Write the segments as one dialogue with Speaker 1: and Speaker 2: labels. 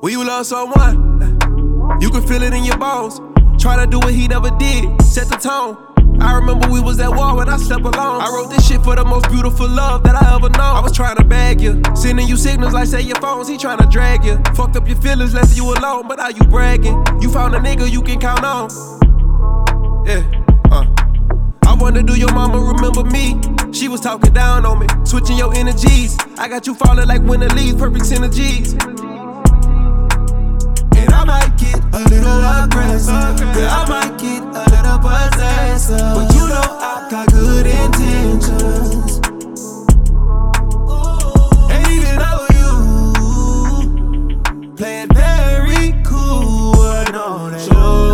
Speaker 1: When you love someone, you can feel it in your bones. Try to do what he never did, set the tone. I remember we was at war when I slept alone. I wrote this shit for the most beautiful love that I ever know. I was trying to bag you, sending you signals like say your phones, he trying to drag you. Fucked up your feelings, left you alone, but now you bragging. You found a nigga you can count on. Yeah, I wonder, do your mama remember me? She was talking down on me, switching your energies. I got you falling like winter leaves, perfect synergies. And I might get a little aggressive. Yeah, I might get a little possessive. But you know I got good intentions. And even though you play it very cool, I know that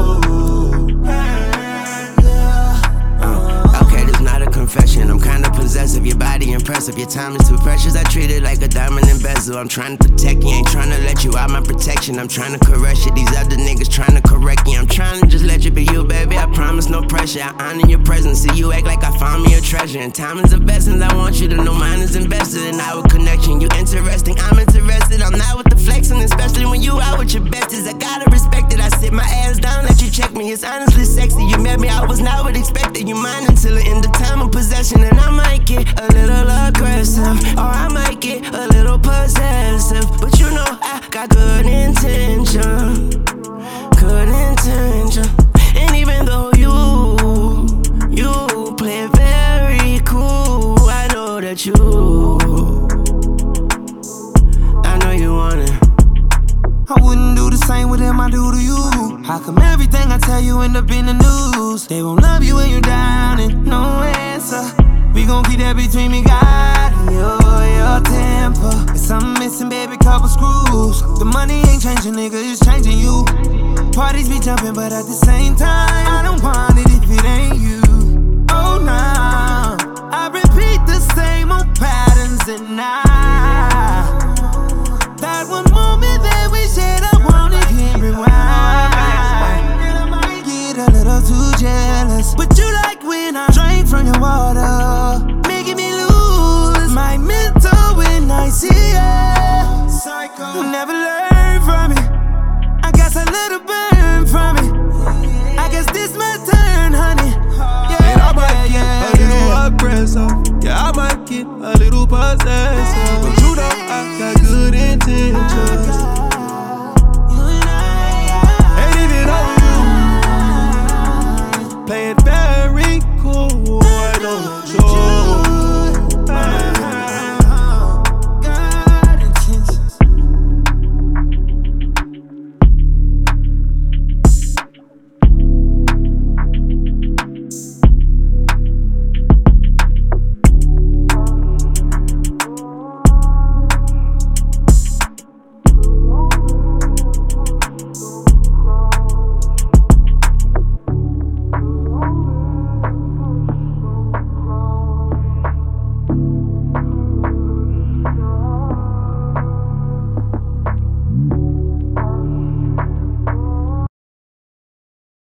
Speaker 2: Okay, this not a confession. I'm kinda possessive, your body impressive. Your time is too precious, I treat it like a diamond and bezel. I'm trying to protect you, ain't trying to let you out my protection. I'm trying to caress you, these other niggas trying to correct you. I'm trying to just let you be you, baby, I promise no pressure. I honor your presence, see you act like I found me a treasure. And time is of essence, I want you to know mine is invested in our connection. You interesting, I'm interested, I'm not with the flexing. Especially when you out with your besties, I gotta respect it. I sit my ass down, let you check me, it's honestly sexy. You met me, I was not what expected. You mine until the end of time of possession. And I might get a little aggressive, or I might get a little possessive. But you know I got good intention, good intention. And even though you play very cool, I know that you want it.
Speaker 1: I wouldn't do the same with him I do to you. How come everything I tell you end up in the news? They won't love you when you're down and no answer. We gon' keep that between me, God, and your temper. If something missing, baby, couple screws. The money ain't changing, nigga, it's changing you. Parties be jumping, but at the same time, I don't want it if it ain't you. Oh, no, I repeat the same old patterns and that one moment that we shared, I wanna hit rewind. And I might get a little too jealous, but you like when I drink from your water, making me lose my mental when I see it. Psycho, you never learn from it. I guess a little burn from it. I guess this my turn, honey. Yeah, and I might get a little aggressive. Yeah, I might get a little possessive. But you know I got good intentions. And even though you play it very cool, I know that you